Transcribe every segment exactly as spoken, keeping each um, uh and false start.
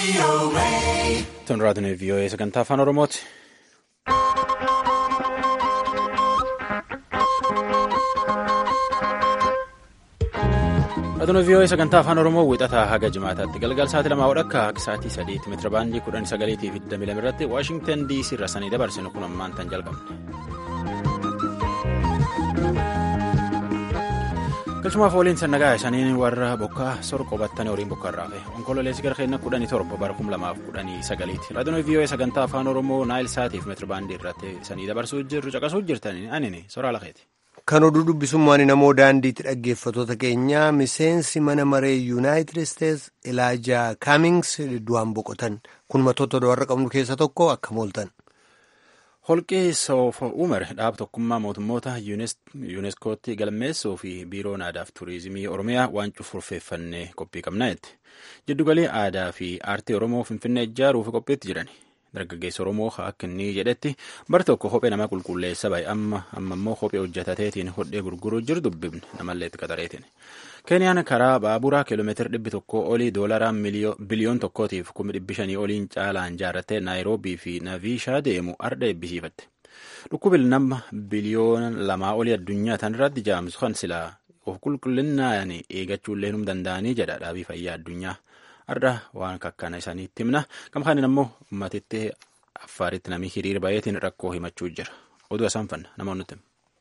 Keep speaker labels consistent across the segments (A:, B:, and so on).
A: Tun raadiyoon V O A sagantaa afaan Oromooti. Raadiyoon V O A sagantaa afaan Oromoo wixataa haga jimaataatti galgal sa'aatii lamaa hodhakka akka sa'aatii sadiitti meetira baandii kudhan sagaleetii fi digdamii lama irratti Waashingtan D C irra sanii dabarsinu kun ammaan tan jalqabne. Galchumaaf waliin sannagaa isaaniin warra bokkaa sor qobattanii horiin bokkaa irraa fe onkololeessi gara keenya kudhanii torba bara kum lamaaf kudhanii sagaliiti. Raadiyoon V O A sagantaa afaan Oromoo Naayil Saatiif meetira baandii irratti sanii dabarsuu jirru caqasuu jirtanii anini soraa lafeeti.
B: Kan oduu dubbisummaan namoo daandiitti dhaggeeffattoota keenya miseensi mana maree yuunaayitid isteetsi Ilaajaa Kaamings du'aan boqotan kun matoota warra qabnu keessa tokko akka mooltan.
A: Holqii Soof Umar dhaab tokkummaa mootummoota yuuneeskootti galmeessuu fi biiroon aadaa fi turizimii Oromiyaa waan cufurfeeffannee qophii qabnaa jetti. Jiddugalii aadaa fi aartii Oromoo Finfinnee ijaaruuf qophiitti jirani. Dargaggeessa Oromoo akka inni jedhetti bar tokko kophee nama qulqulleessa baay'ee amma amma immoo kophee hojjetateetiin hodhee gurguruu jiru dubbifne namallee itti qaxareetiin. Keeniyaan karaa baaburaa kiiloomeetira dhibbi tokko olii doolaraa biliyoon tokkootiif kuma dhibbi shanii oliin caalaan ijaarrattee Naayiroobii fi Naviishaa deemu arda eebbisiifatte. Dhukkubni nama biliyoona lamaa olii addunyaa tanarratti jaamsu kan silaa of qulqullinaan eeggachuullee nu danda'anii jedha dhaabii fayyaa addunyaa. Arda waan kakkana isaaniitti himna. Gamkaaniin ammoo ummatitti affaaritti namni hiriira baay'eetiin rakkoo himachuu jira. Oduu isaan fanna namoonni nuti.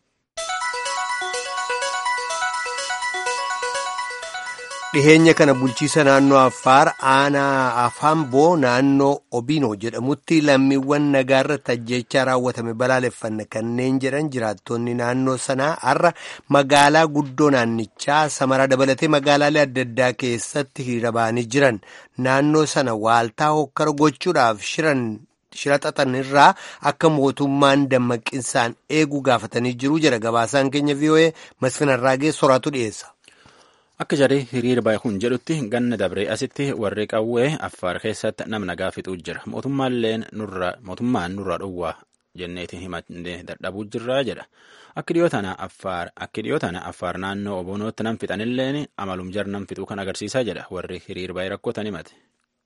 B: Dhiheenya kana bulchiisa naannoo Affaar aanaa Afaamboo naannoo Obiinoo jedhamutti lammiiwwan nagaarratti ajjeechaa raawwatame balaaleffanne kanneen jedhan jiraattonni naannoo sanaa har'a magaalaa guddoo naannichaa Samaraa dabalatee magaalaalee adda addaa keessatti hiriira ba'anii jiran naannoo sana waaltaa hokkara gochuudhaaf shiran shiraxatan irraa akka mootummaan dammaqinsaan eeguu gaafatanii jiru jedha gabaasaan keenya V O A Masfin Arraagee soraatu dhiyeessa.
A: Akka jarri hiriira baay'ee kun jedhutti ganna dabree asitti warri qawwee Affaar keessatti nama nagaa fixuu jira. Mootummaan nurraa dhowwaa jenneetiin himannee dadhabuu jirraa jedha. Akka dhiyoo tana Affaar naannoo Obonootti nam fixanilleen amalum jar nam fixuu kan agarsiisaa jedha warri hiriira baay'ee rakkootan himate.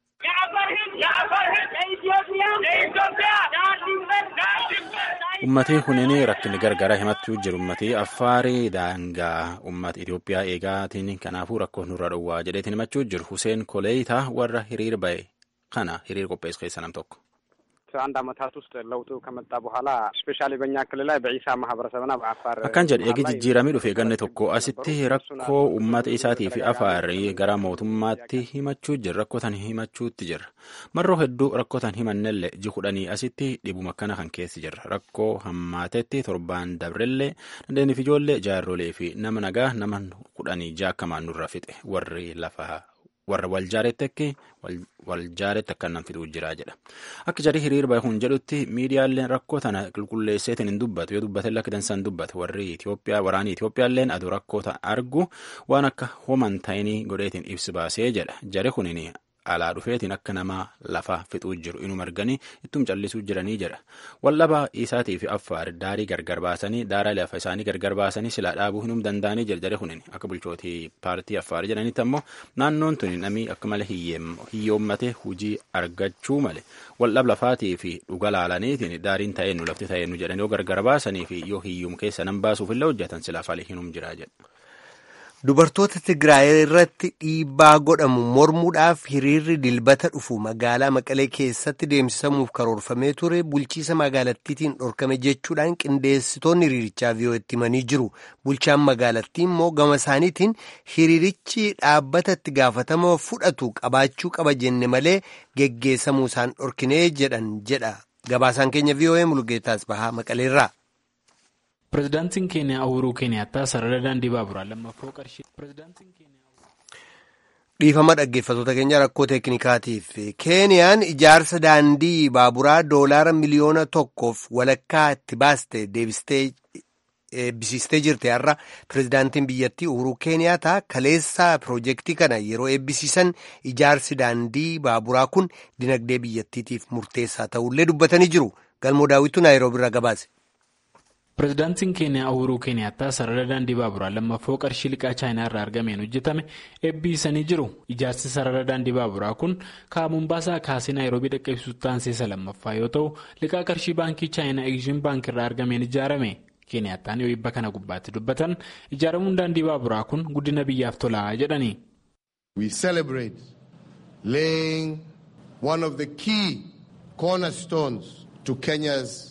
A: Uummatni kunniin rakkinni gargaraa himachuu jiru. Uummatni Affaarii daangaa uummata Itoophiyaa eegaatiin kanaafuu rakkoo nurraa dhowwaa jedheetiin himachuu jiru. Huseen Koleeyitaa warra hiriira bahe kana hiriira qopheessu keessa nam tokko.
C: አንድ አመታት ውስጥ ለውጡ ከመጣ በኋላ ስፔሻሊ በእኛ ክልል ላይ በኢሳ ማህበረሰብና በአፋር
A: አካን ጀድ ኤጊ ጂራሚ ዱፌ ገነ ቶኮ አሲቲ ረኮ ኡማት ኢሳቲ ፊ አፋር ገራ ሞቱማቲ ሂመቹ ጅር ረኮታን ሂመቹት ጅር መሮ ሄዱ ረኮታን ሂመነለ ጂ ኩዳኒ አሲቲ ዲቡ መከና ከን ኬስ ጅር ረኮ ሀማቴቲ ቶርባን ደብረለ እንደኒ ፊጆለ ጃሮሌ ፊ ነመናጋ ነመን ኩዳኒ ጃከማን ኑራፊጤ ወሪ ለፋ warra wal jaaretti wal jaaretti akka nam fixuu jira jedha. Akka jarri hiriira baay'ee kun jedhutti miidiyaaleen rakkoo tana qulqulleesseetiin hin dubbatu yoo dubbatellee akka dansan dubbatu warri Itoophiyaa waraanii Itoophiyaalleen aduu rakkoo argu waan akka homan ta'inii godheetiin ibsi baasee jedha. Jarri kunin alaa dhufeetiin akka nama lafa fixuu jiru inuma arganii ittum callisuu jiranii jedha. Wallabaa isaatii fi Affaar daarii gargar baasanii daaraa lafa isaanii gargar baasanii silaa dhaabuu hinum danda'anii jira jarri kunin akka bulchootii paartii Affaar jedhanitti ammoo naannoon tuni namni akka malee hiyyoommatee hujii argachuu malee wallab lafaatii fi dhuga laalaniitiin daariin ta'eennu lafti ta'eennu jedhanii yoo gargar baasanii fi yoo hiyyuum keessa nan baasuuf illee hojjetan silaa falee hinum jiraa jedha.
B: Dubartoota Tigraay irratti dhiibbaa godhamu mormuudhaaf hiriirri dilbata dhufu magaalaa Maqalee keessatti deemsisamuuf karoorfamee ture bulchiisa magaalattiitiin dhorkame jechuudhaan qindeessitoonni hiriirichaa V O Aatti himanii jiru. Bulchaan magaalattii immoo gama isaaniitiin hiriirichi dhaabbata itti gaafatama fudhatu qabaachuu qaba jenne malee geggeessamuu isaan dhorkinee jedhan jedha. Gabaasaan keenya V O A Mulugeetaas Bahaa Maqaleerraa.
D: Pireezidaantiin Keeniyaa Uhuruu Keeniyaattaa sarara daandii baaburaa lammaffoo qarshii.
B: Dhiifama dhaggeeffattoota keenya rakkoo teeknikaatiif Keeniyaan ijaarsa daandii baaburaa doolaara miliyoona tokkoof walakkaa itti baaste deebistee eebbisiistee jirte har'a pireezidaantiin biyyattii Uhuruu Keeniyaattaa kaleessa piroojeektii kana yeroo eebbisiisan ijaarsi daandii baaburaa kun dinagdee biyyattiitiif murteessaa ta'ullee dubbatanii jiru. Galmoo daawwitu Naayiroobii irraa gabaase.
D: Pireezidaantiin Keeniyaa Uhuruu Keeniyaattaa sarara daandii baaburaa lammaffoo qarshii liqaa chaayinaa irraa argameen hojjetame eebbisanii jiru. Ijaarsi sarara daandii baaburaa kun ka'a Mombaasaa kaasee Naayiroobii dhaqqabsiisuutti taanseessa lammaffaa yoo ta'u, liqaa qarshii baankii chaayinaa Egzim Baank irraa argameen ijaarame. Keeniyaattaan yoo ibba kana gubbaatti dubbatan ijaaramuun daandii baaburaa kun guddina biyyaaf tolaa jedhani.
E: We celebrate laying one of the key cornerstones to Kenya's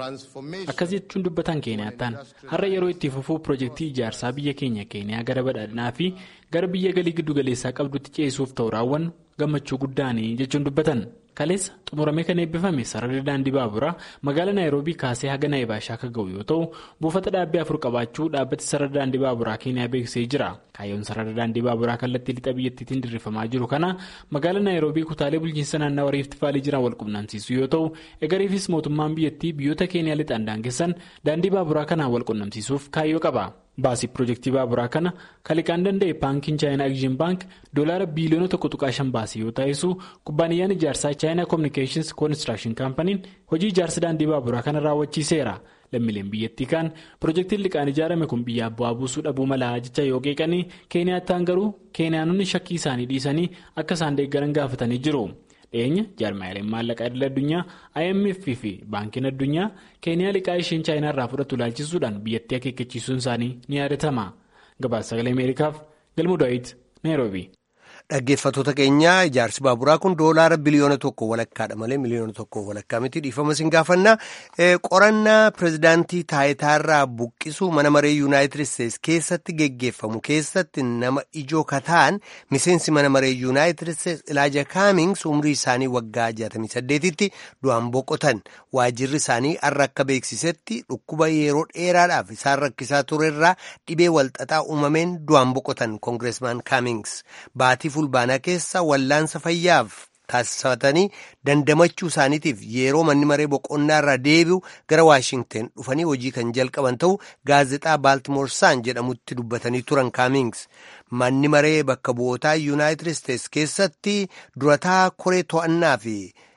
D: akkas jechuun dubbatan Keeniyaattaan har'a yeroo itti fufuu piroojeektii ijaarsaa biyya keenya Keeniyaa gara badhaadhinaa fi gara biyya galii giddu galeessaa qabdutti ceesisuuf ta'u raawwannu gammachuu guddaanii jechuun dubbatan. Kaleessa xumuramee kan eebbifame sararri daandii baaburaa magaalaa Naayiroobii kaasee haga Naayibaashaa akka ga'u yoo ta'u, buufata dhaabbii afur qabaachuu dhaabbati sarara daandii baaburaa Keeniyaa beeksisee jira. Kaayyoon sarara daandii baaburaa kallattii lixa biyyattiitiin diriirfamaa jiru kana magaalaa Naayiroobii kutaalee bulchiinsa naannawaa Riifti Vaalii jiran wal qunnamsiisuu yoo ta'u, egereefis mootummaan biyyattii biyyoota Keeniyaa lixaan daangessan daandii baaburaa kanaan wal qunnamsiisuuf kaayyoo qaba. Baasii piroojeektii baaburaa kana kaliqaan danda'e baankiin chaayinaa Egzim Baank doolaara biiliyoona tokko tuqaa shan baasii yoo taasisu, kubbaaniyyaan ijaarsaa chaayinaa Communications Construction Companiin hojii ijaarsa daandii baaburaa kana raawwachiiseera. Lammiileen biyyattii kan piroojeektiin liqaan ijaarame kun biyyaaf bu'aa buusuu dhabuu malaa jecha yoo qeeqanii, Keeniyaattaan garuu Keeniyaanonni shakkii isaanii dhiisanii akka isaan deeggaran gaafatanii jiru. Dhiyeenya jaarmaaleen maallaqaa idil addunyaa I M F fi baankiin addunyaa Keeniyaa liqaa isheen chaayinaa irraa fudhatu ilaalchisuudhaan biyyattii akeekkachiisuun isaanii ni yaadatama. Gabaasa sagalee Ameerikaaf Galmuu Daawit Naayiroobii.
B: Dhaggeeffattoota keenyaa ijaarsi baaburaa kun doolaara biliyoona tokko walakkaadha malee miliyoona tokko walakkaa miti dhiifama sin gaafannaa. Qorannaa pireezidaantii taayitaarraa buqqisuu mana maree yuunaayitid isteetsi keessatti geggeeffamu keessatti nama ijoo kataan miseensi mana maree yuunaayitid isteetsi Ilaaja Kaamings umrii isaanii waggaa jaatamii saddeetitti du'aan boqotan. Waajirri isaanii har'a akka beeksisetti dhukkuba yeroo dheeraadhaaf isaan rakkisaa turerraa dhibee walxaxaa uumameen du'aan boqotan Koongireesmaan Kaamings. Baatii fulbaanaa keessa wallaansa fayyaaf taasifatanii dandamachuu isaaniitiif yeroo manni maree boqonnaa irraa deebi'u gara Waashingten dhufanii hojii kan jalqaban ta'u gaazexaa Baaltimoor Saan jedhamutti dubbatanii turan Kaamings. Manni maree bakka bu'ootaa yuunaayitid isteetsi keessatti durataa koree to'annaa fi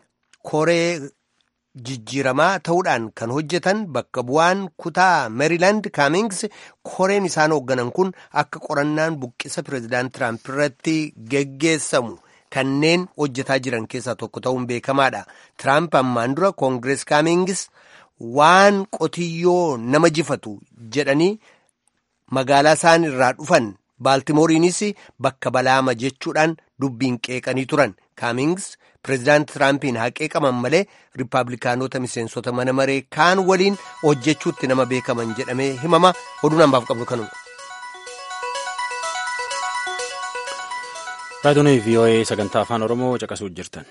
B: koree jijjiiramaa ta'uudhaan kan hojjetan bakka bu'aan kutaa Meeriilaand Kaamings koreen isaan hoogganan kun akka qorannaan buqqisa pireezidaant Tiraamp irratti geggeessamu kanneen hojjetaa jiran keessaa tokko ta'uun beekamaadha. Tiraamp ammaan dura Koongirees Kaamings waan qotiyyoo nama jifatu jedhanii magaalaa isaan irraa dhufan Baaltimooriinis bakka balaama jechuudhaan dubbiin qeeqanii turan. Kaamings pireezidaant Tiraampiin haa qeeqaman malee Rippaabilikaanota miseensota mana maree kaan waliin hojjechuutti nama beekaman jedhamee himama. Oduun hambaaf qabnu kanuma.
A: Raadiyoon V O A sagantaa afaan Oromoo caqasuu jirtan.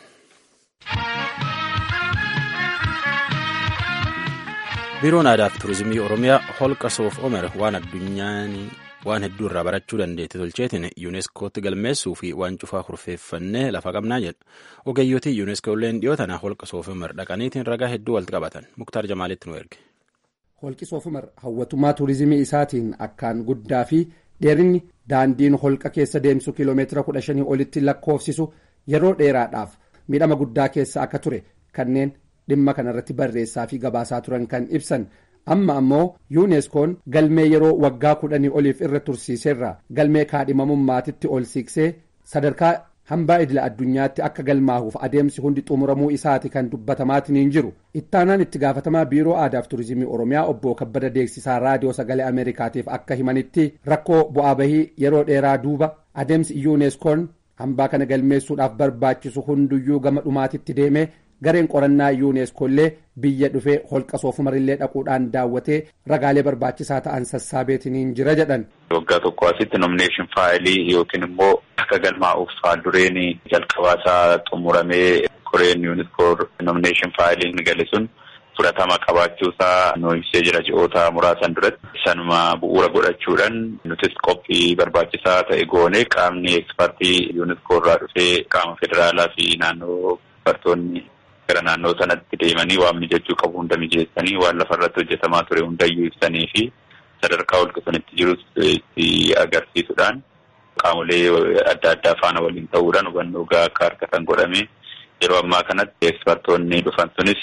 A: Biiroon Aadaa fi Turizimii Oromiyaa holqa Soof Omer waan addunyaan waan hedduu irraa barachuu dandeetti tolcheetiin yuuneeskootti galmeessuu fi waan cufaa kurfeeffannee lafa qabnaa jedha. Ogeeyyotii yuuneeskoolleen dhiyoo tana holqa Soof Omer dhaqaniitiin ragaa hedduu walitti qabatan. Muktaar Jamaalitti nu erge.
F: Holqi Soof Omer hawwatummaa turizimii isaatiin akkaan guddaa fi dheerinni daandiin holqa keessa deemsu kiiloomeetira kudha shanii olitti lakkoofsisu yeroo dheeraadhaaf miidhama guddaa keessa akka ture kanneen dhimma kanarratti barreessaa fi gabaasaa turan kan ibsan. Amma ammoo yuuneeskoon galmee yeroo waggaa kudhanii oliif irra tursiiseerra galmee kaadhimamummaatitti ol siiqsee sadarkaa hambaa idila addunyaatti akka galmaahuuf adeemsi hundi xumuramuu isaati kan dubbatamaatiin jiru. Ittaanaan itti gaafatamaa biiroo aadaaf turizimii Oromiyaa obbo Kabbada Deeksisaa raadiyoo sagalee Ameerikaatiif akka himanitti rakkoo bu'aa bahii yeroo dheeraa duuba adeemsi yuuneeskoon hambaa kana galmeessuudhaaf barbaachisu hunduyyuu gama dhumaatitti deemee gareen qorannaa yuuneeskoollee biyya dhufee holqa Soof Umerillee dhaquudhaan daawwatee ragaalee barbaachisaa ta'an sassaabeetiniin jira jedhan.
G: Waggaa tokko asitti nomineeshin faayilii yookiin immoo akka galmaa'uuf faaldureen jalqabaasaa xumuramee koreen yuuneeskoor nomineeshin faayiliin gale sun fudhatama qabaachuusaa nu ibsee jira ji'oota muraasan duratti. Sanuma bu'uura godhachuudhaan nutis qophii barbaachisaa ta'e goonee qaamni ekspertii yuuneeskoorraa dhufee qaama federaalaa fi naannoo bartoonni gara naannoo sanatti deemanii waan mijachuu qabu hunda mijeessanii waan lafarratti hojjetamaa ture hundayyuu ibsanii fi sadarkaa holqa sanitti jirus itti agarsiisuudhaan qaamolee adda addaa faana waliin ta'uudhaan hubannoo gahaa akka harkatan godhame yeroo ammaa kanatti ekspertoonni dhufan sunis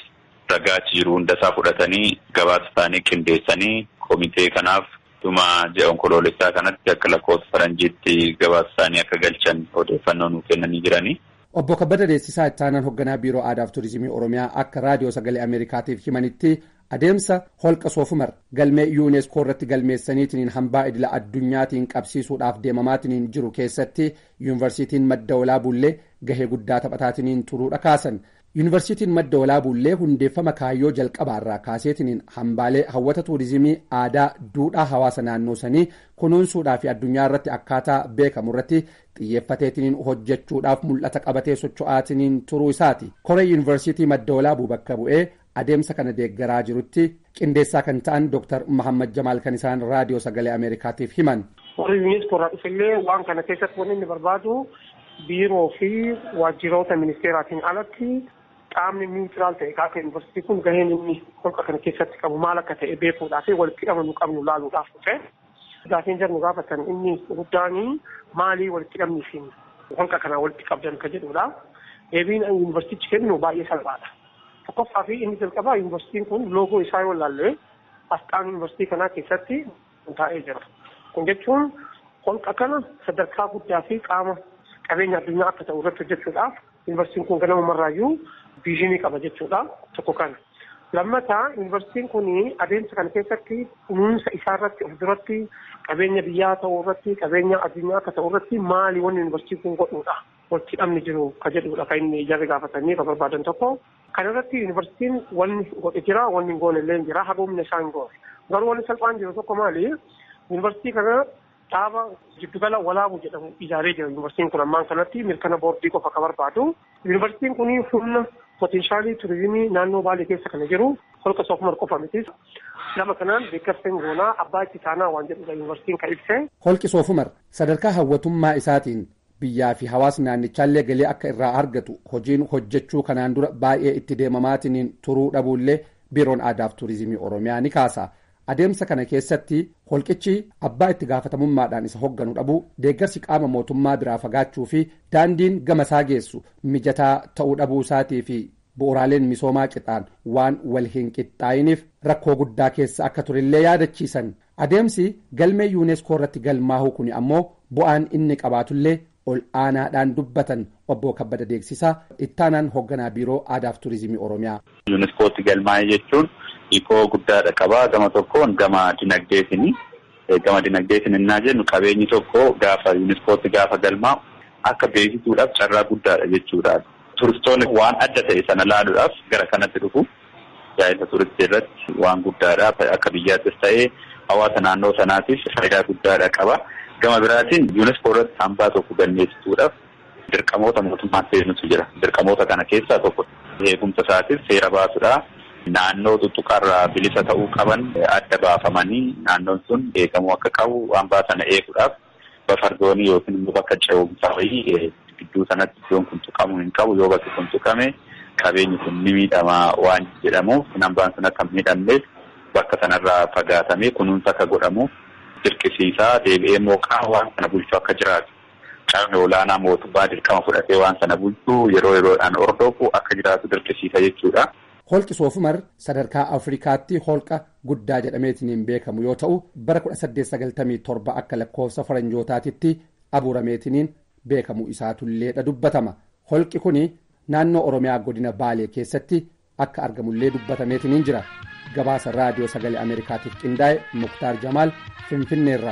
G: ragaachi jiru hundasaa fudhatanii gabaasa isaanii qindeessanii komitee kanaaf dhuma ji'a onkoloolessaa kanatti akka lakkoofsa faranjiitti gabaasa isaanii akka galchan odeeffannoo nuu kennanii jiranii.
F: Obbo Kabbada Deessisaa ittaanaan hoogganaa biiroo aadaa fi turizimii Oromiyaa akka raadiyoo sagalee Ameerikaatiif himanitti adeemsa holqa Soofumar galmee yuuneeskoo irratti galmeessaniitiin hambaa idila addunyaatiin qabsiisuudhaaf deemamaatiin jiru keessatti yuunivarsiitiin Madda Walaabullee gahee guddaa taphataatiin turuudha kaasan. Yuunivarsiitiin Madda Walaabullee hundeeffama kaayyoo jalqabaarraa kaaseetiin hambaalee hawwata turizimii aadaa duudhaa hawaasa naannoo sanii kunuunsuudhaa fi addunyaa irratti akkaataa beekamu irratti xiyyeeffateetiin hojjechuudhaaf mul'ata qabatee socho'aatiin turuu isaati. Koree yuunivarsiitii Madda Walaabuu bakka bu'ee adeemsa kana deeggaraa jirutti qindeessaa kan ta'an Dooktar Mahammad Jamaal kan isaan raadiyoo sagalee Ameerikaatiif himan.
H: Warri yuuneeskoo irraa dhufillee waan kana keessatti wanni inni barbaadu biiroo fi waajjiroota ministeeraatiin alatti qaamni niwutiraal ta'e kaasa yuunivarsiitii kun gaheen inni holqa kana keessatti qabu maal akka ta'e beekuudhaa fi walitti hidhamuu qabnu laaluudhaaf dhufe. Gaafiin jarnu gaafatan inni guddaanii maalii walitti hidhamnii fi holqa kana walitti qabdan ka jedhudha. Deebiin yuunivarsiitichi kennu baay'ee salphaadha. Tokkoffaa fi inni jalqabaa yuunivarsiitiin kun loogoo isaa yoo ilaalle asxaan yuunivarsiitii kanaa keessatti taa'ee jira. Kun jechuun holqa kana sadarkaa guddaa fi qaama qabeenya addunyaa akka ta'u irratti hojjechuudhaaf yuunivarsiitiin kun ganamumarraayyuu viizinii qaba jechuudha. Tokko kana. Lammataa yuunivarsiitiin kun adeemsa kana keessatti kunuunsa isaa irratti of duratti qabeenya biyyaa ta'uu irratti qabeenya addunyaa akka ta'u irratti maali wanni yuunivarsiitiin kun godhuudha. Walitti hidhamni jiru ka jedhudha kan inni jarri gaafatanii ka barbaadan tokko. Kana irratti yuunivarsiitiin wanni godhe jira wanni hin goone illee jira haguumni isaa hin goone. Garuu wanni salphaan jiru tokko maali yuunivarsiitii kana dhaaba jiddugala walaabuu jedhamu ijaaree jira yuunivarsiitiin kun ammaan kanatti mirkana boordii qofa ka barbaadu. Yuunivarsiitiin kun humna poteenshaalii turizimii naannoo Baalee keessa kana jiru holqa Soofumar qofa miti. Nama kanaan deeggarsa goonaa abbaa itti taanaa waan jedhudha yuunivarsiitiin kan ibse.
F: Holqi Soofumar sadarkaa hawwatummaa isaatiin biyyaa fi hawaasni naannichaallee galii akka irraa argatu hojiin hojjechuu kanaan dura baay'ee itti deemamaatiin turuu dhabuullee biiroon aadaa fi turizimii Oromiyaa ni kaasa. Adeemsa kana keessatti holqichi abbaa itti gaafatamummaadhaan isa hogganu dhabu deeggarsi qaama mootummaa biraa fagaachuu fi daandiin gama isaa geessu mijataa ta'uu dhabuu isaatii fi bu'uuraaleen misoomaa qixaan waan wal hin qixxaa'iniif rakkoo guddaa keessa akka turellee yaadachiisan. Adeemsi galmee yuuneeskoo irratti galmaa'uu kun ammoo bu'aan inni qabaatullee ol aanaadhaan dubbatan obbo Kabbada Deessisaa ittaanaan hoogganaa biiroo aadaa fi turizimii Oromiyaa.
G: Yuuneeskootti galmaa'e jechuun hiikoo guddaadha qabaa gama tokkoon gama dinagdeetiin gama dinagdeetiin innaa jennu qabeenyi tokko gaafa yuuneeskootti gaafa galmaa'u akka beeksisuudhaaf carraa guddaadha jechuudha. Turistoonni waan adda ta'e sana laaluudhaaf gara kanatti dhufu yaa'insa turistii irratti waan guddaadha akka biyyaattis ta'ee hawaasa naannoo sanaatiif faayidaa guddaadha qaba. Gama biraatiin yuuneeskoo irratti hambaa tokko galmeessisuudhaaf dirqamoota mootummaa seenutu jira. Dirqamoota kana keessaa tokko eegumsa isaatiif seera baasuudha. Naannoo tuttuqarraa bilisa ta'uu qaban adda baafamanii naannoon sun eegamuu akka qabu hambaa sana eeguudhaaf bafardoonii yookiin immoo bakka ce'umsaa wayii gidduu sanatti iddoon kun tuqamuu hin qabu. Yoo bakki kun tuqame qabeenyi kun ni miidhama waan jedhamuuf hambaan sun akka miidhamneef bakka sanarraa fagaatamee kunuunsa akka godhamuuf dirqisiisaa deebi'ee immoo qaama waan sana bulchuu akka jiraatu. Qaamni olaanaa mootummaa dirqama fudhatee waan sana bulchuu yeroo yeroodhaan hordofu akka jiraatu dirqisiisa jechuudha.
F: Holqi Soofumar sadarkaa Afrikaatti holqa guddaa jedhameetiin beekamu yoo ta'u bara kudha saddeet sagaltamii torba akka lakkoofsa faranjootaatitti abuurameetiin beekamu isaatulleedha dubbatama. Holqi kun naannoo Oromiyaa godina Baalee keessatti akka argamullee dubbatameetiin jira. Gabaasa raadiyoo sagalee Ameerikaatiif qindaa'e Muktaar Jamaal Finfinneerraa.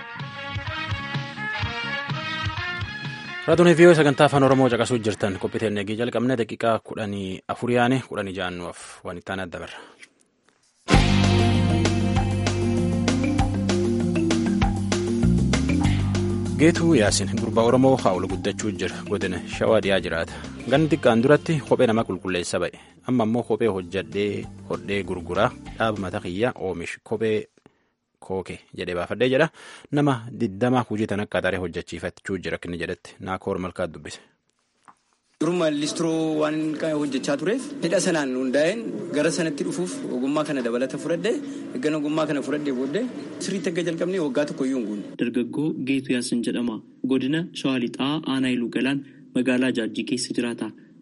A: Raadiyoo viiyoo sagantaa afaan Oromoo caqasuu jirtan qophii eegii jalqabne daqiiqaa kudhanii afur yaane kudhanii ja'annuuf waan itti aanaa dabarra. Geetuu Yaasin gurbaa Oromoo haa'ula guddachuu jira godina Shawaa dhiyaa jiraata. Ganni xiqqaan duratti kophee nama qulqulleessa ba'e amma immoo kophee hojjadhee hodhee gurguraa dhaaba mata kiyya oomish kophee kooke jedhee baafadhee jedha nama digdama hojii tan akka taree hojjechiifachuu jira kinni jedhetti naakoor malkaat dubbise.
I: Duruma listroo waan hojjechaa tureef hidha sanaan hundaa'een gara sanatti dhufuuf ogummaa kana dabalata fudhadhe eeggan ogummaa kana fudhadhee booddee sirriitti akka jalqabnee waggaa tokko iyyuu hin guunne.
J: Dargaggoo Geetuu Yaasin jedhama. Godina Shawaa Lixaa Aanaa Iluu Galaan magaalaa Jaajjii keessa jiraata.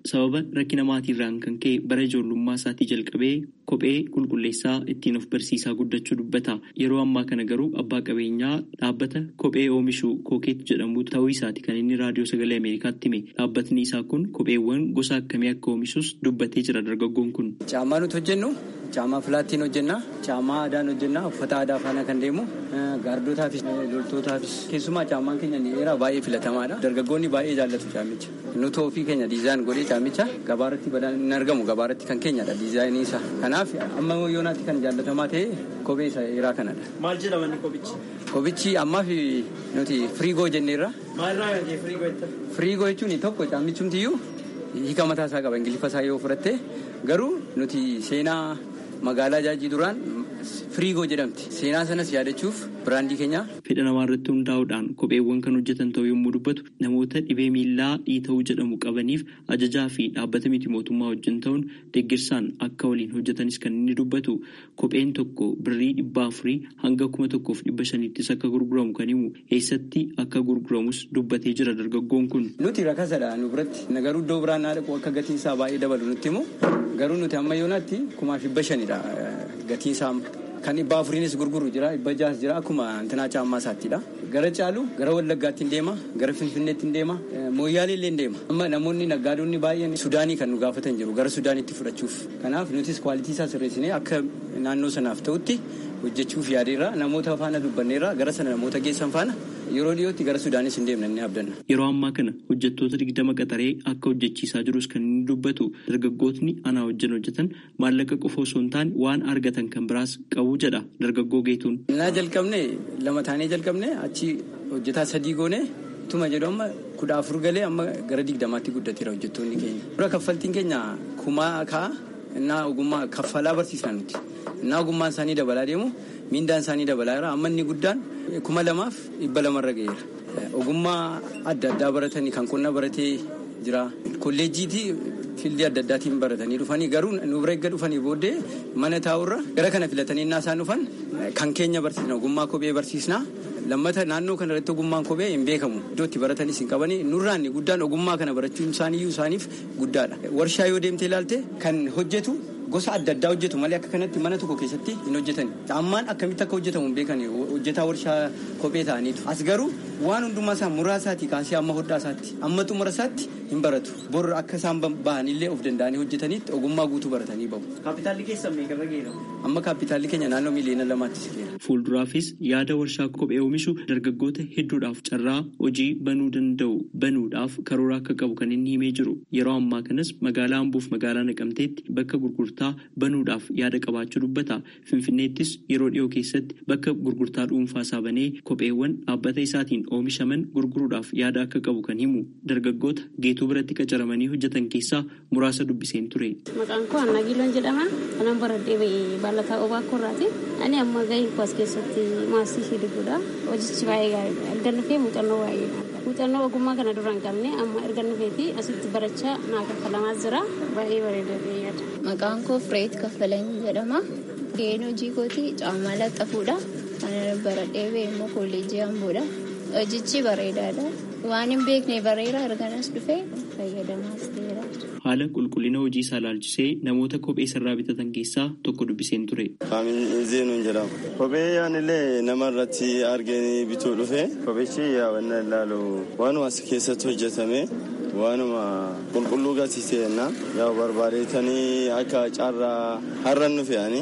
J: sababa rakkina maatiirraan kan ka'e bara ijoollummaa isaatii jalqabee kophee qulqulleessaa ittiin of barsiisaa guddachuu dubbata. Yeroo ammaa kana garuu abbaa qabeenyaa dhaabbata kophee oomishu Kookeet jedhamu ta'uu isaati kan inni raadiyoo sagalee Ameerikaatti hime. Dhaabbatni isaa kun kopheewwan gosa akkamii akka oomishus dubbatee jira dargaggoon kun.
I: Caamaa nuti hojjennu caamaa filaattiin hojjenna, caamaa aadaan hojjenna, uffata aadaa faana kan deemu gaardootaafis loltootaafis keessumaa caamaan keenya dheeraa baay'ee filatamaadha. Dargaggoonni baay'ee jaallatu caamicha. Nuti ofii keenya diizaayin godhee caamicha gabaarratti badaan argamu gabaarratti kan keenyadha diizaayinii isaa. Kanaaf amma yoonaatti kan jaallatamaa ta'e kophee isa dheeraa kanadha.
J: Maal jedhama inni kophichi?
I: Kophichi ammaaf nuti firiigoo jenneerra.
J: Maalirraa yaadee firiigoo jetta?
I: Firiigoo jechuun tokko caamichumtiyyuu hiika mataa isaa qaba ingiliffa isaa yoo fudhatte garuu nuti seenaa magaalaa jaajii duraan firiigoo jedhamti. Seenaa sanas yaadachuuf biraandii keenya.
J: Fedha namaa irratti hundaa'uudhaan kopheewwan kan hojjetan ta'uu yommuu dubbatu namoota dhibee miillaa dhiita'uu jedhamu qabaniif ajajaa fi dhaabbata miti mootummaa wajjin ta'uun deeggarsaan akka waliin hojjetanis kan inni dubbatu. Kopheen tokko birrii dhibba afurii hanga kuma tokkoof dhibba shaniittis akka gurguramu kan himu eessatti akka gurguramus dubbatee jira dargaggoon kun.
I: Nuti rakasadha nu biratti garuu iddoo biraan naadaqu akka gatiin isaa baay'ee dabalu nutti himu garuu nuti amma yoonaatti kumaaf dhibba shanidha gatiin isaa. Kan dhibba afuriinis gurguru jira, dhibba jaas jira akkuma antinaa caammaa isaattiidha. Gara caalu gara Wallaggaatti hin deema, gara Finfinneetti hin deema, Mooyyaalee illee hin deema. Amma namoonni naggaadonni baay'een Sudaanii kan nu gaafatan jiru gara Sudaanitti fudhachuuf. Kanaaf nutis kwaalitii isaa sirreessinee akka naannoo sanaaf ta'utti hojjechuuf yaadeerra namoota faana dubbanneerra gara sana namoota geessan faana yeroo dhiyootti gara Sudaanis hin deemna ni abdanna.
J: Yeroo ammaa kana hojjettoota digdama qaxaree akka hojjechiisaa jirus kan inni dubbatu dargaggootni anaa wajjin hojjetan maallaqa qofa osoo hin taane waan argatan kan biraas qabu jedha dargaggoo Geetuun.
I: Naa jalqabne lama taanee jalqabne achi hojjetaa sadii goone tuma jedhu amma kudha afur galee amma gara digdamaatti guddateera hojjettoonni keenya. Dura kaffaltiin keenya kumaa ka'a innaa ogummaa kaffalaa barsiisna nuti. Innaa ogummaan isaanii dabalaa deemu miindaan isaanii dabalaa jira amma inni guddaan kuma lamaaf dhibba lamarra ga'eera. Ogummaa adda addaa baratanii kan qonna baratee jira. Kolleejjiitii fiildii adda addaatiin baratanii dhufanii garuu nu bira eegga dhufanii booddee mana taa'urra gara kana filatanii innaa isaan dhufan kan keenya barsiisna ogummaa kophee barsiisna. Lammata naannoo kana irratti ogummaan kophee hin beekamu iddootti baratanis hin qabanii nurraan guddaan ogummaa kana barachuun isaaniiyyuu isaaniif guddaadha. Warshaa yoo deemtee ilaalte kan hojjetu gosa adda addaa hojjetu malee akka kanatti mana tokko keessatti hin hojjetan. Caammaan akkamitti akka hojjetamu hin beekan hojjetaa warshaa kophee ta'aniitu. As garuu waan hundumaa isaa muraasaatii kaasee amma hodhaa isaatti amma xumura isaatti hin baratu. Bor akka isaan bahanillee of danda'anii hojjetaniitti ogummaa guutuu baratanii bahu.
J: Kaapitaalli keessan meeqarra geera?
I: Amma kaapitaalli keenya naannoo miliyoona lamaatti siqeera.
J: Fuulduraafis yaada warshaa kophee oomishu dargaggoota hedduudhaaf carraa hojii banuu danda'u banuudhaaf karoora akka qabu kan inni himee jiru. Yeroo ammaa kanas magaalaa Ambuuf magaalaa Naqamteetti bakka gurgurtaa banuudhaaf yaada qabaachuu dubbata. Finfinneettis yeroo dhiyoo keessatti bakka gurgurtaa dhuunfaa isaa banee kopheewwan dhaabbata isaatiin oomishaman gurguruudhaaf yaada akka qabu kan himu dargaggoota Geetuu biratti qacaramanii hojjetan keessaa muraasa dubbiseen ture.
K: Maqaan koo Annaa Giloon jedhama. Kanan baradhee baalataa obaa korraati. Ani amma gahee kuwas keessatti maasii hidhuudha. Hojichi baay'ee gaariidha. Erga nufee muuxannoo baay'eedha. Muuxannoo ogummaa kana dura hin qabne amma erga nufeeti asitti barachaa naa kaffalamaa jira. Baay'ee bareedaa yaada.
L: Maqaan koo Fireet Kaffalan jedhama. Gaheen hojii kootii caamaa laxxafuudha. Kan baradhee immoo kolleejjii Amboodha. Hojichi bareedaadha. Waan hin beekne bareera erganas dhufee fayyadamaas ta'eera.
J: Haala qulqullina hojii isaa ilaalchisee namoota kophee sirraa bitatan keessaa tokko dubbiseen ture.
M: Faamilii Zeenuun jedhama. Kophee yaanillee nama irratti arganii bituu dhufe kophichi yaa'annaa ilaalu waanuma as keessatti hojjetame waanuma qulqulluu gatiiseenna yaa barbaadeetanii akka carraa har'an nu fe'anii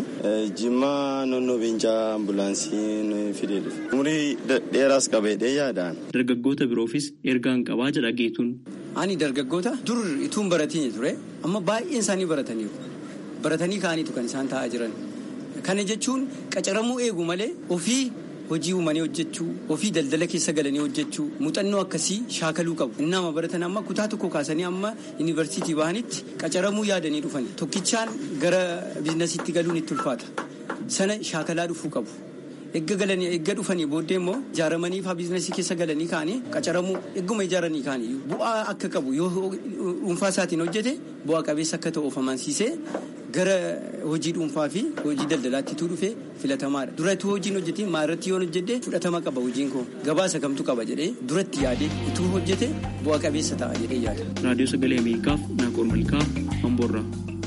M: jimmaa nonnoo beencaa ambulaansiin fidee dhufe. Umurii dheeraas qabeedhee yaadaan.
J: Dargaggoota biroofis ergaan qabaa jedha Geetuun.
I: Ani dargaggoota dur ituun baratiin ture amma baay'een isaanii barataniiru. Baratanii ka'aniitu kan isaan taa'aa jiran. Kana jechuun qacaramuu eegu malee ofii hojii uumanii hojjechuu, ofii daldala keessa galanii hojjechuu, muuxannoo akkasii shaakaluu qabu. Innama baratan amma kutaa tokko kaasanii amma yuunivarsiitii bahanitti qacaramuu yaadanii dhufan. Tokkichaan gara biizinasiitti galuun itti ulfaata. Sana shaakalaa dhufuu qabu. Eegga galanii eegga dhufanii booddee immoo ijaaramanii faa biizinasii keessa galanii ka'anii qacaramuu eegguma ijaaranii ka'anii bu'aa akka qabu yoo dhuunfaa isaatiin hojjete bu'aa qabeessa akka ta'u of amansiisee gara hojii dhuunfaa fi hojii daldalaatti tu dhufee filatamaadha. Duratti hojiin hojjetee maarratti yoo hojjedde fudhatama qaba hojiin koo gabaasa kamtu qaba jedhee duratti yaadee utuu hojjete bu'a qabeessa ta'a jedhee yaada.
J: Raadiyoo Sagalee Ameerikaaf Naaqoor Malkaa Amboorraa.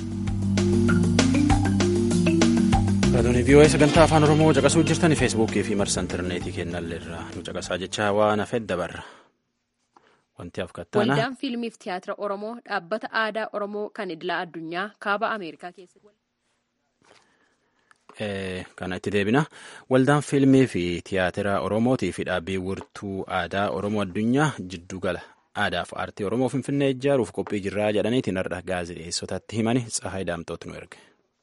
A: Raadiyoon V O A sagantaa afaan Oromoo caqasuu jirtan feesbuukii fi marsa intarneetii kennalleerra nu caqasaa jechaa waan hafe dabarra. Wanti afkattaana.
N: Waldaan fiilmiif tiyaatira Oromoo dhaabbata aadaa Oromoo kan idilaa addunyaa kaaba Ameerikaa keessatti.
A: Kana itti deebina. Waldaan fiilmii fi tiyaatira Oromootii fi dhaabbii wirtuu aadaa Oromoo addunyaa jiddugala aadaa fi aartii Oromoo Finfinnee ijaaruuf qophii jirraa jedhaniitiin har'a gaazexeessotatti himani Tsahaay Daamtootu nu erge.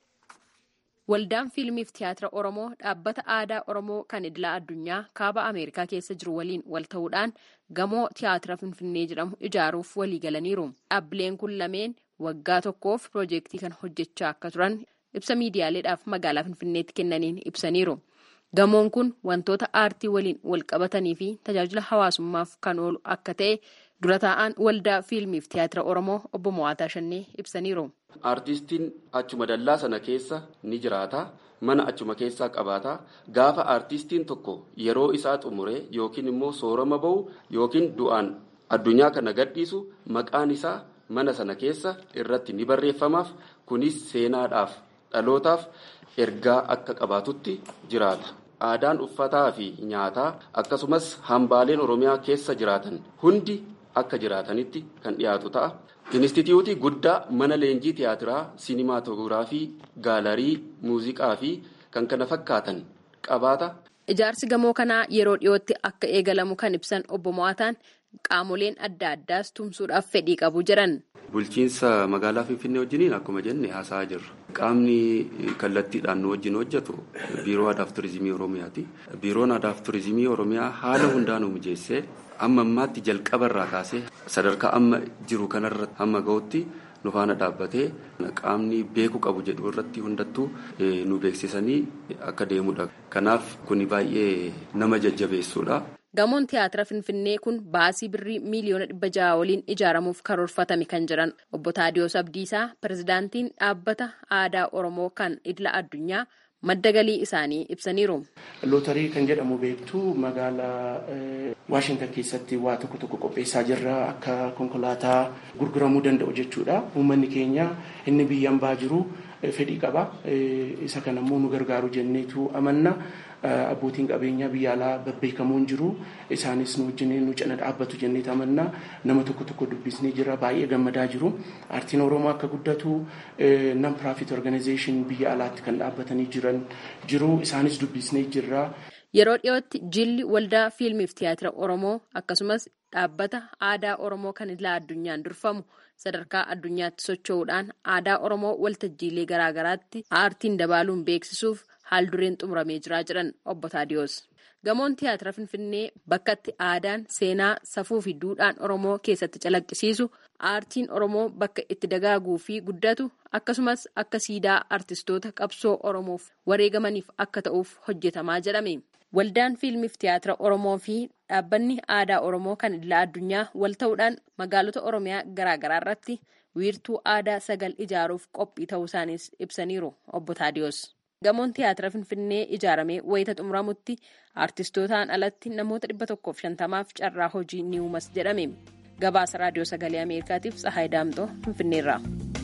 N: Waldaan fiilmiif tiyaatira Oromoo dhaabbata aadaa Oromoo kan idilaa addunyaa kaaba Ameerikaa keessa jiru waliin wal ta'uudhaan gamoo tiyaatira Finfinnee jedhamu ijaaruuf walii galaniiru. Dhaabbileen kun lameen waggaa tokkoof piroojeektii kan hojjechaa akka turan ibsa miidiyaaleedhaaf magaalaa Finfinneetti kennaniin ibsaniiru. Gamoon kun wantoota aartii waliin wal qabatanii fi tajaajila hawaasummaaf kan oolu akka ta'e dura taa'aan waldaa fiilmiif tiyaatira Oromoo obbo Mo'aataa Shannee ibsaniiru.
O: Aartistiin achuma dallaa sana keessa ni jiraata. Mana achuma keessaa qabaata. Gaafa aartistiin tokko yeroo isaa xumuree yookiin immoo soorama bahu yookiin du'aan addunyaa kana gadhiisu maqaan isaa mana sana keessa irratti ni barreeffamaaf. Kunis seenaadhaaf dhalootaaf ergaa akka qabaatutti jiraata. Aadaan uffataa fi nyaataa akkasumas hambaaleen Oromiyaa keessa jiraatan hundi akka jiraatanitti kan dhiyaatu ta'a. Inistituutii guddaa mana leenjii tiyaatiraa, sinimaatoogiraafii, gaalarii, muuziqaa fi kan kana fakkaatan qabaata.
N: Ijaarsi gamoo kanaa yeroo dhiyootti akka eegalamu kan ibsan obbo Mo'aataan qaamoleen adda addaas tumsuudhaaf fedhii qabu jedhan.
O: Bulchiinsa magaalaa Finfinnee wajjiniin akkuma jenne haasa'aa jirra. Qaamni kallattiidhaan nu wajjin hojjetu biiroo aadaa fi turizimii Oromiyaati. Biiroon aadaa fi turizimii Oromiyaa haala hundaanuu mijeessee amma ammaatti jalqabarraa kaasee sadarkaa amma jiru kanarratti hamma ga'utti nu faana dhaabbatee qaamni beeku qabu jedhu irratti hundattuu nu beeksisanii akka deemudha. Kanaaf kuni baay'ee nama jajjabeessuudha.
N: Gamoon tiyaatira Finfinnee kun baasii birrii miiliyoona dhibba jaha waliin ijaaramuuf karoorfatame kan jiran obbo Taadiyoos Abdiisaa pirezidaantiin dhaabbata aadaa Oromoo kan idila addunyaa madda galii isaanii ibsaniiru.
P: Lootarii kan jedhamu beektu magaalaa Waashintan keessatti waa tokko tokko qopheessaa jirra akka konkolaataa gurguramuu danda'u jechuudha. Uummanni keenya inni biyyaan baa jiru fedhii qaba. Isa kana immoo nu gargaaru jenneetu amanna. Abbootiin qabeenyaa biyya alaa babbeekamoon jiru. Isaanis nu wajjin nu cina dhaabbatu jenneetu amanna. Nama tokko tokko dubbisnee jira. Baay'ee gammadaa jiru. Aartiin Oromoo akka guddatu non-profit organization biyya alaatti kan dhaabbatanii jiran jiru. Isaanis dubbisnee jirra.
N: Yeroo dhiyootti jilli waldaa fiilmiif tiyaatira Oromoo akkasumas dhaabbata aadaa Oromoo kan idilaa addunyaan durfamu sadarkaa addunyaatti socho'uudhaan aadaa Oromoo waltajjiilee garaagaraatti aartiin dabaaluun beeksisuuf haal dureen xumuramee jiraa jiran obbo Taadiyoos. Gamoon tiyaatira Finfinnee bakkatti aadaan, seenaa, safuu fi duudhaan Oromoo keessatti calaqqisiisu, aartiin Oromoo bakka itti dagaaguu fi guddatu akkasumas akka siidaa aartistoota qabsoo Oromoof wareegamaniif akka ta'uuf hojjetamaa jedhame. Waldaan fiilmiif tiyaatira Oromoo fi dhaabbanni aadaa Oromoo kan idilaa addunyaa wal ta'uudhaan magaalota Oromiyaa garaagaraa irratti wiirtuu aadaa sagal ijaaruuf qophii ta'uu isaaniis ibsaniiru obbo Taadiyoos. Gamoon tiyaatira Finfinnee ijaaramee wayita xumuramutti aartistootaan alatti namoota dhibba tokkoof shantamaaf carraa hojii ni uumas jedhame. Gabaasa raadiyoo sagalee Ameerikaatiif Tsahaay Daamtoo Finfinneerraa.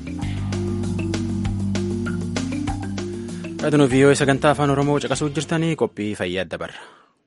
A: Raadiyoo V O A sagantaa afaan Oromoo caqasuu jirtanii qophii fayyaa dabarra.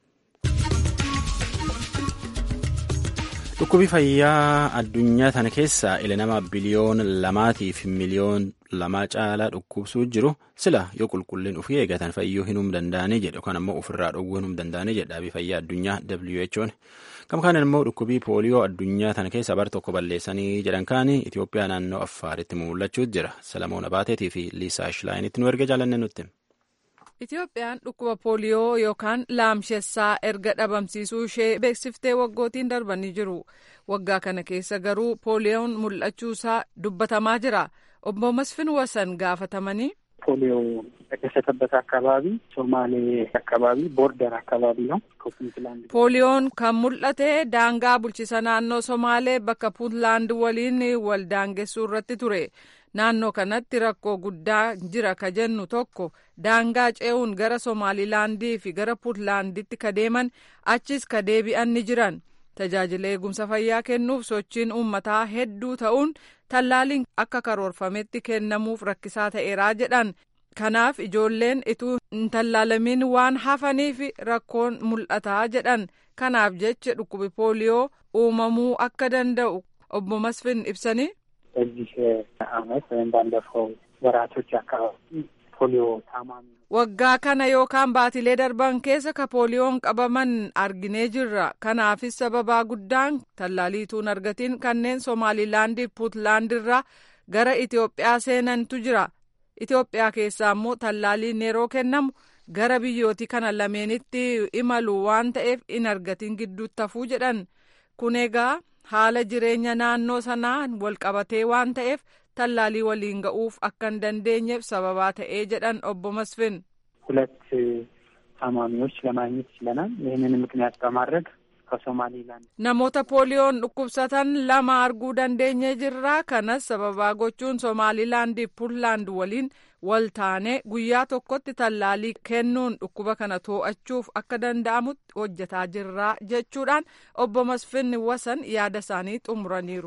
A: Dhukkubii fayyaa addunyaa tana keessaa ila nama biliyoona lamaatiif miliyoon lamaa caalaa dhukkubsuu jiru sila yoo qulqullin ufii eegatan fayyuu hinum danda'anii jedhu yookaan ammoo ofirraa dhowwuu hinum danda'anii jedha dhaabii fayyaa addunyaa W H O'n. Kam kaan immoo dhukkubii pooliyoo addunyaa tana keessa bar tokko balleessanii jedhan kaanii Itoophiyaa naannoo Affaaritti mul'achuu jira. Salamoon Abaateetii fi Liisaa Shilaayiinitti nu erga jaalanne nutti.
Q: Itoophiyaan dhukkuba pooliyoo yookaan laamshessaa erga dhabamsiisuu ishee beeksiftee waggootiin darbanii jiru. Waggaa kana keessa garuu pooliyoon mul'achuusaa dubbatamaa jira. Obbo Masfin Wasan gaafatamanii
R: ፖሊዮ የተከሰተበት አካባቢ ሶማሌ አካባቢ ቦርደር አካባቢ ነው። ከፑንትላንድ
Q: ፖሊዮን ከሙልጠቴ ዳንጋ ቡልቺሳ ናannoo ሶማሌ bakka puuntlaand waliin waldaangeessuu irratti ture. naannoo kanatti rakkoo guddaa jira ka jennu tokko daangaa ce'uun gara Somaalilaandii fi gara Puutlaanditti ka deeman achis ka deebi'an ni jiran. Tajaajila eegumsa fayyaa kennuuf sochiin uummataa hedduu ta'uun tallaaliin akka karoorfametti kennamuuf rakkisaa ta'eeraa jedhan. Kanaaf ijoolleen ituu hin tallaalamin waan hafaniif rakkoon mul'ataa jedhan. Kanaaf jecha dhukkubi pooliyoo uumamuu akka danda'u obbo Masfin ibsanii.
R: በዚህ ዓመት ወይም ባለፈው ወራቶች አካባቢ ፖሊዮ ታማሚ
Q: waggaa kana yookaan baatilee darban keessa ka pooliyoon qabaman arginee jirra. Kanaafis sababaa guddaan tallaaliituun argatiin kanneen Somaalilaandii Puutlaandirraa gara Itoophiyaa seenantu jira. Itoophiyaa keessaa immoo tallaaliin yeroo kennamu gara biyyootii kana lameenitti imalu waan ta'eef in argatiin gidduutti hafuu jedhan. Kun egaa haala jireenya naannoo sanaan wal qabatee waan ta'eef tallaalii waliin ga'uuf akka hin dandeenyeef sababaa ta'ee jedhan obbo Masfin.
R: ሁለት ታማሚዎች ለማግኘት ችለናል። ይህንን ምክንያት በማድረግ ከሶማሊላንድ
Q: namoota pooliyoon dhukkubsatan lama arguu dandeenye jirra. kanas sababaa gochuun Somaalilaandii Puutlaand waliin wal taanee guyyaa tokkotti tallaalii kennuun dhukkuba kana to'achuuf akka danda'amutti hojjetaa jirra jechuudhaan obbo Masfin Wasan yaada isaanii xumuraniiru.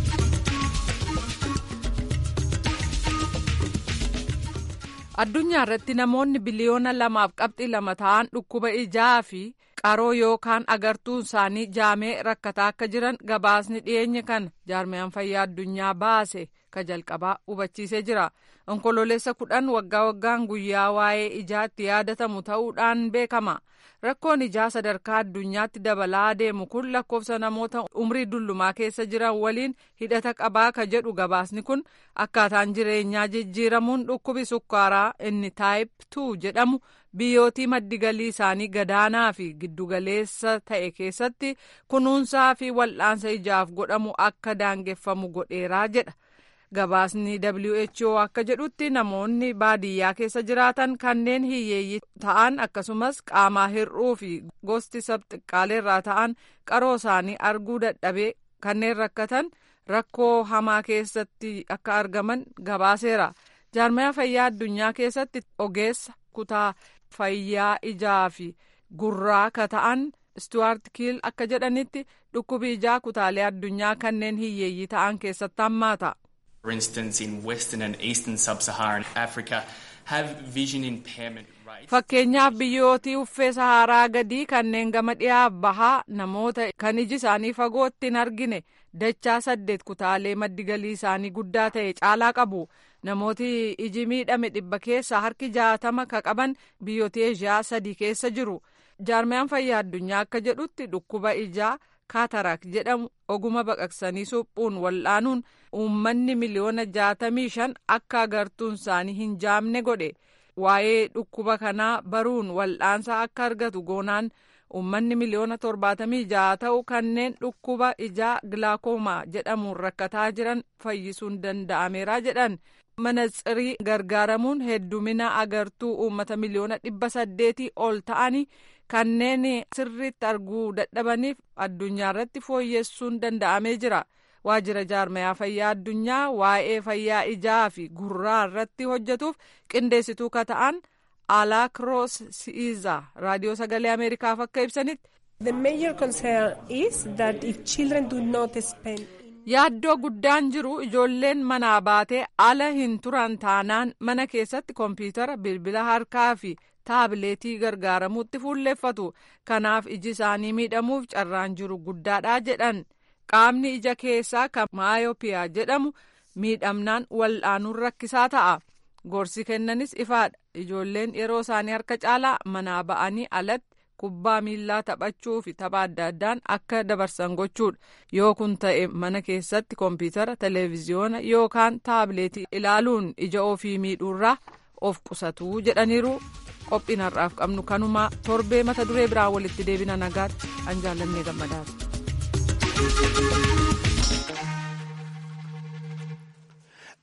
Q: Addunyaa irratti namoonni biliyoona lamaaf qabxii lama ta'an dhukkuba ijaa fi qaroo yookaan agartuun isaanii jaamee rakkataa akka jiran gabaasni dhiyeenya kana jaarmiyaan fayyaa addunyaa baase ka jalqabaa hubachiisee jira. Onkololeessa kudhan waggaa waggaan guyyaa waa'ee ijaatti yaadatamu ta'uudhaan beekama. Rakkoon ijaa sadarkaa addunyaatti dabalaa adeemu kun lakkoofsa namoota umrii dullumaa keessa jiran waliin hidhata qabaa ka jedhu gabaasni kun akkaataan jireenyaa jijjiiramuun dhukkubi sukkaaraa inni taayip tuu jedhamu biyyootii maddigalii isaanii gadaanaa fi giddugaleessa ta'e keessatti kunuunsaa fi wal'aansa ijaaf godhamu akka daangeffamu godheeraa jedha. Gabaasni W H O akka jedhutti namoonni baadiyyaa keessa jiraatan kanneen hiyyeeyyii ta'an akkasumas qaamaa hir'uu fi gosti sabxiqqaaleerraa ta'an qaroo isaanii arguu dadhabee kanneen rakkatan rakkoo hamaa keessatti akka argaman gabaaseera. Jaarmiyaa fayyaa addunyaa keessatti ogeessa kutaa fayyaa ijaa fi gurraa ka ta'an Stuart Kiil akka jedhanitti dhukkubi ijaa kutaalee addunyaa kanneen hiyyeeyyii ta'an keessatti hammaata.
S: For instance, in Western and Eastern Sub-Saharan Africa have vision impairment rates.
Q: Fakkeenyaaf biyyootii uffee Saharaa gadii kanneen gama dhiyaa bahaa namoota kan iji isaanii fagootti hin argine dachaa saddeet kutaalee maddigalii isaanii guddaa ta'e caalaa qabu. Namooti iji miidhame dhibba keessa harki jaatama ka qaban biyyootii Eeshiyaa sadii keessa jiru. Jaarmiyaan fayyaa addunyaa akka jedhutti dhukkuba ijaa kaataraak jedhamu oguma baqaqsanii suphuun wal'aanuun uummanni miliyoona jaatamii shan akka agartuun isaanii hin jaamne godhe. Waa'ee dhukkuba kanaa baruun wal'aansa akka argatu goonaan uummanni miliyoona torbaatamii jaha ta'u kanneen dhukkuba ijaa gilaakoomaa jedhamuun rakkataa jiran fayyisuun danda'ameera jedhan. Manatsirii gargaaramuun heddumina agartuu uummata miliyoona dhibba saddeetii ol ta'anii kanneen sirriitti arguu dadhabaniif addunyaa irratti fooyyessuun danda'amee jira. Waajjira jaarmiyaa fayyaa addunyaa waa'ee fayyaa ijaa fi gurraa irratti hojjetuuf qindeessituu ka ta'an Alaakroos Siiza raadiyoo sagalee Ameerikaaf akka ibsanitti.
T: The major concern is that if children do not spend
Q: yaaddoo guddaan jiru ijoolleen manaa baatee ala hin turan taanaan mana keessatti kompiitara bilbila harkaa fi taabileetii gargaaramuutti fuulleeffatu. Kanaaf iji isaanii miidhamuuf carraan jiru guddaadha jedhan. Qaamni ija keessaa kan maayopiyaa jedhamu miidhamnaan wal'aanuun rakkisaa ta'a. Gorsi kennanis ifaadha. Ijoolleen yeroo isaanii harka caalaa manaa ba'anii alatti kubbaa miillaa taphachuu fi tapha adda addaan akka dabarsan gochuudha. Yoo kun ta'e mana keessatti kompiitara, televiziyoona yookaan taabileetii ilaaluun ija ofii miidhuurraa of qusatu jedhaniiru. Qophiin har'aaf qabnu kanumaa torbee mata duree biraa walitti deebina nagaatti an jaallannee gammadaati.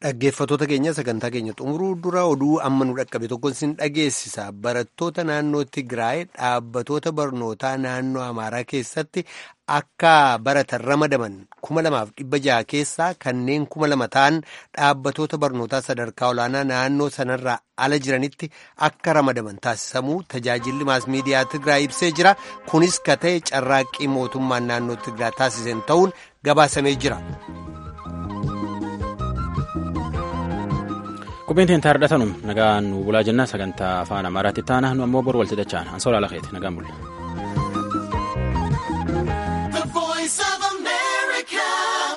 B: Dhaggeeffattoota keenya sagantaa keenya xumuruu dura oduu amma nu dhaqqabe tokko sin dhageessisa. Barattoota naannoo Tigraay dhaabbatoota barnootaa naannoo Amaaraa keessatti akka baratan ramadaman kuma lamaaf dhibba jaha keessaa kanneen kuma lama ta'an dhaabbatoota barnootaa sadarkaa olaanaa naannoo sanarraa ala jiranitti akka ramadaman taasisamuu tajaajilli maas miidiyaa Tigraay ibsee jira. Kunis ka ta'e carraaqqii mootummaan naannoo Tigraay taasisen ta'uun gabaasamee jira.
A: Qubbeen tiin taardhatanum nagaan nu bulaa jennaa sagantaa afaan Amaaraatti taana nu ammoo bor walti dachaan ansoo laala keeti nagaan bulla.